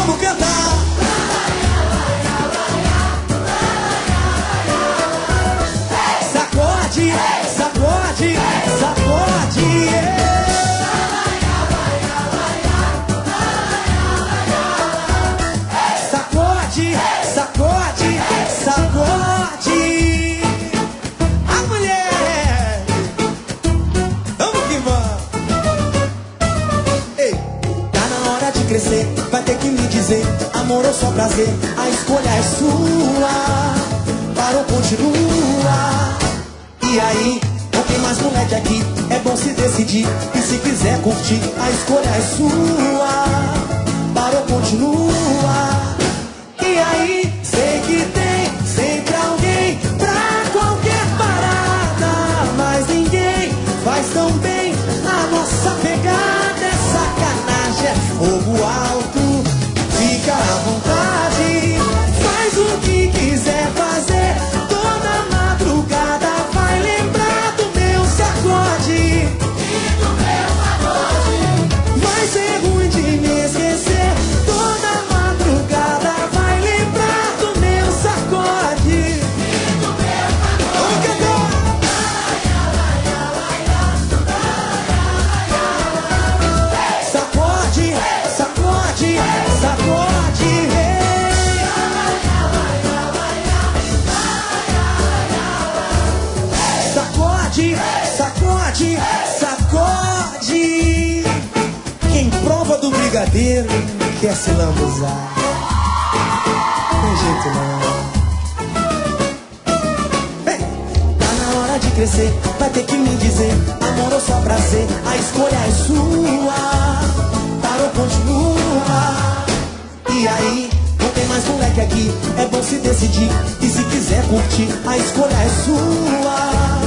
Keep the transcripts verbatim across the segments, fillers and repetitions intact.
Vamos cantar. Sacode, sacode, sacode. Sacode, sacode, sacode. A mulher. Vamos que vamos. Ei, tá na hora de crescer. Vai ter que me dizer, amor ou só prazer. A escolha é sua. Para ou continua. E aí, não tem mais moleque aqui. É bom se decidir. E se quiser curtir, a escolha é sua. Para ou continua. E aí, sei que tem sempre alguém pra qualquer parada. Mas ninguém faz tão bem. A nossa pegada é sacanagem, é fogo alto. Fica à vontade, faz o que quiser fazer. Toda madrugada vai lembrar do meu sacode e do meu pagode. Vai ser ruim de me esquecer. Toda madrugada vai lembrar do meu sacode e do meu pagode. Vamos cantar! Sacode, sacode, sacode. Sacode, sacode, sacode. Quem prova do brigadeiro quer se lambuzar. Tem jeito não. Vem. Tá na hora de crescer, vai ter que me dizer, amor ou só prazer. A escolha é sua. Para ou continua. E aí, não tem mais moleque aqui. É bom se decidir. E se quiser curtir, a escolha é sua.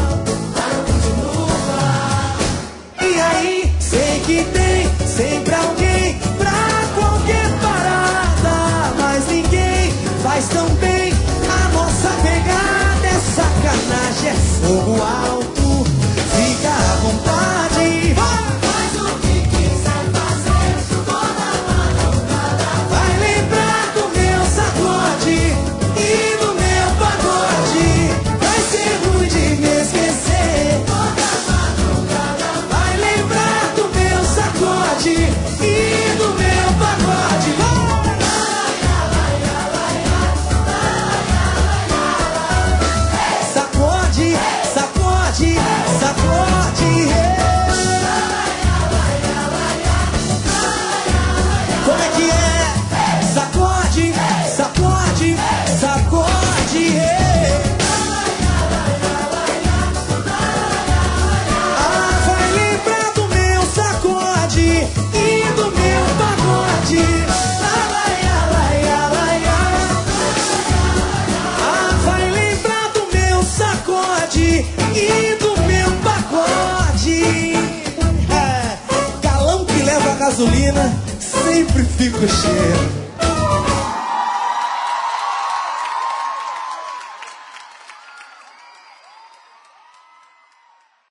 E aí, sei que tem sempre alguém pra qualquer parada. Mas ninguém faz tão bem. A nossa pegada é sacanagem, é fogo alto. Fica à vontade. Faz o que quiser fazer. Toda madrugada vai lembrar do meu sacode e do meu pagode. Vai ser ruim de me esquecer. Toda madrugada vai lembrar do meu sacode e do meu pagode. Sacode, sacode, sacode. Como é que é? Sacode, sacode, sacode. Ah, vai lembrar do meu sacode e do meu pagode. Ah, vai lembrar do meu sacode e do meu pagode. É, galão que leva gasolina sempre fica cheio.